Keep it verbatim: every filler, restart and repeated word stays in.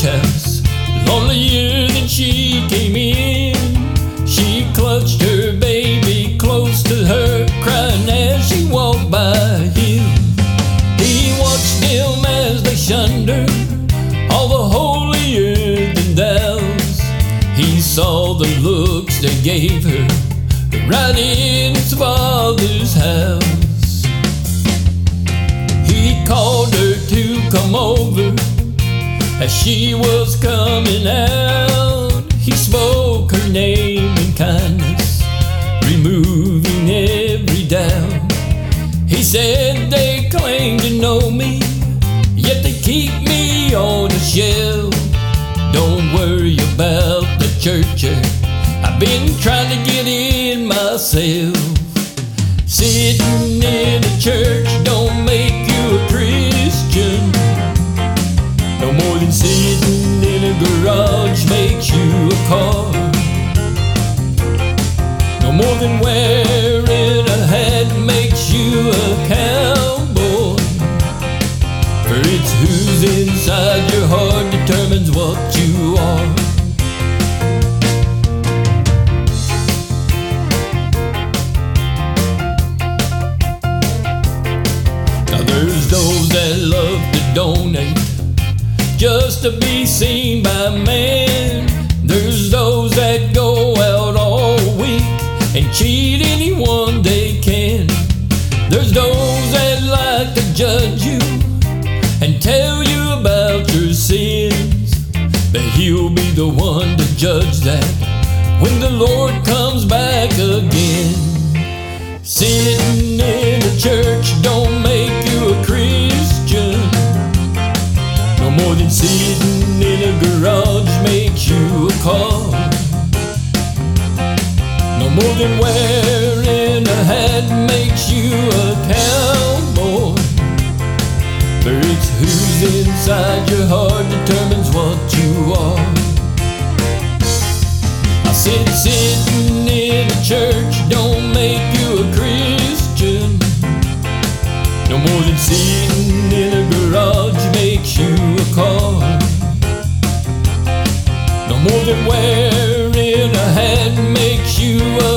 house, lonelier than she came in. She clutched her baby close to her, crying as she walked by him. He watched them as they shunned her, all the holier than thous. He saw the looks they gave her right in his father's house. He called her to come over. As she was coming out, he spoke her name in kindness, removing every doubt. He said, they claim to know me, yet they keep me on a shelf. Don't worry about the church, I've been trying to get in myself. Sitting in a church don't make you a Christian, no more than sitting in a garage makes you a car. No more than wearing a hat makes you a cowboy. For it's who's inside your heart determines what you are. Now there's those that love to donate just to be seen by man. There's those that go out all week and cheat anyone they can. There's those that like to judge you and tell you about your sins, but he'll be the one to judge that when the Lord comes back again. Sitting in a church don't make you a Christian, no more than sitting in a garage makes you a car. No more than wearing a hat makes you a cowboy. For it's who's inside your heart determines what you are. I said sitting in a church don't make you a Christian, no more than sitting in a garage makes you a car. No more than wearing a hat makes you a